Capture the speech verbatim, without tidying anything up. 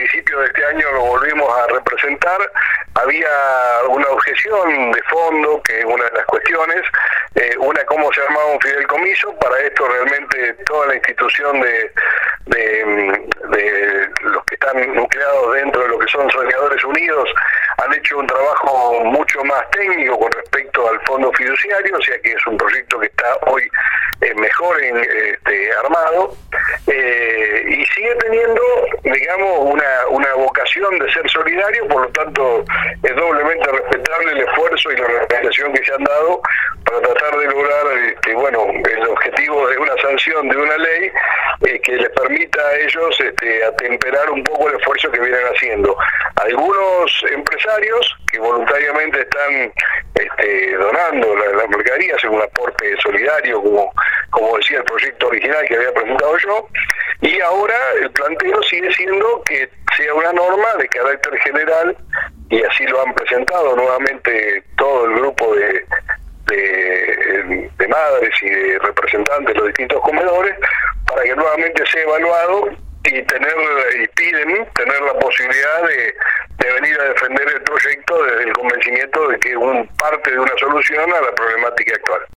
principios de este año lo volvimos a representar. Había una objeción de fondo, que es una de las cuestiones, eh, una cómo se armaba un fideicomiso. Para esto realmente toda la institución de, de, de los que están nucleados dentro de lo que son Soñadores Unidos han hecho un trabajo mucho más técnico con respecto al fondo fiduciario, o sea que es un proyecto que está hoy eh, mejor en, este, armado, eh, y sigue teniendo, digamos, una, una vocación de ser solidario. Por lo tanto es doblemente respetable el esfuerzo y la organización que se han dado para tratar de lograr este, bueno, el objetivo de una sanción de una ley eh, que les permita a ellos este, atemperar un poco el esfuerzo que vienen haciendo. Algunos empresarios que voluntariamente están este, donando la, la mercadería, hacer un aporte solidario, como, como decía el proyecto original que había presentado yo, y ahora el planteo sigue siendo que sea una norma de carácter general, y así lo han presentado nuevamente todo el grupo de, de, de madres y de representantes de los distintos comedores, para que nuevamente sea evaluado y tener y piden tener la posibilidad de, de venir a defender el proyecto desde el convencimiento de que es un parte de una solución a la problemática actual.